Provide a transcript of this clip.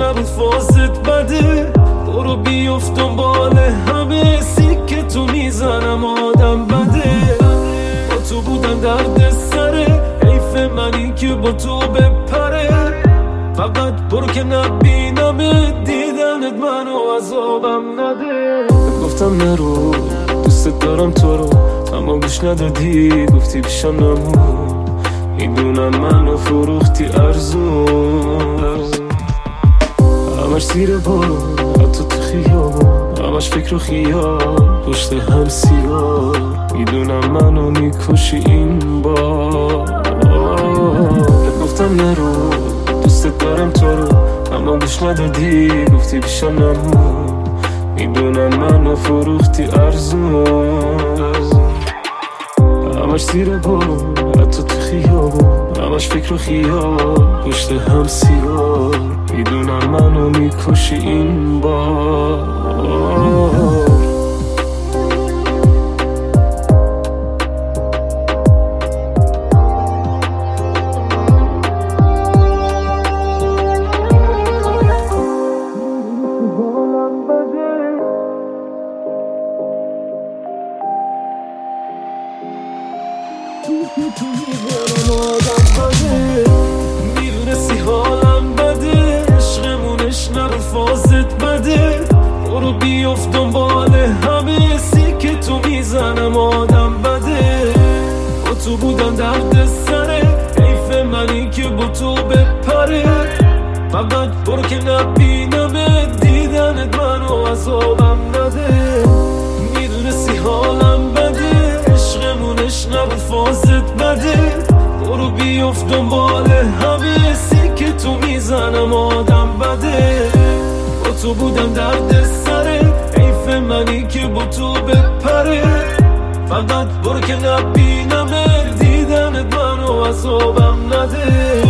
نبود فازت بده، برو بیفت دنبال همه سیک تو میزنم آدم بده. با تو بودن درد سره، حیف منی که با تو بپره، فقط برو که نبینم دیدنت منو عذابم نده. گفتم نرو دوست دارم تو رو، اما گوش ندادی گفتی پیشم نمون. میدونم منو فروختی ارزون، همش زیر بارون حتی تو خیابون، همش فکر و خیال پشت هم سیاه. میدونم منو میکشی این بار. گفتم نرو دوست دارم تو رو، اما گوش ندادی گفتی پیشم نمون. میدونم منو فروختی ارزون، همش زیر بارون حتی تو خیابون، همش فکر و خیال پشت هم سیاه. میدونم منو میکشی این بار. میدونستی حالم بده، عشقمونش نرو فازت بده، برو بیفت دنبال همه سیک تو میزنم آدم بده. با تو بودن درد سره، حیف منی که با تو بپره، فقط برو که نبینم دیدنت منو عذابم نده. میدونستی حالم بده، عشقمونش نبود فازت بده، برو بیفت دنبال همه سیک تو میزنم آدم بده. با تو بودم درد سره، حیف منی که با تو بپره، فقط برو که نبینم دیدنت منو عذابم نده.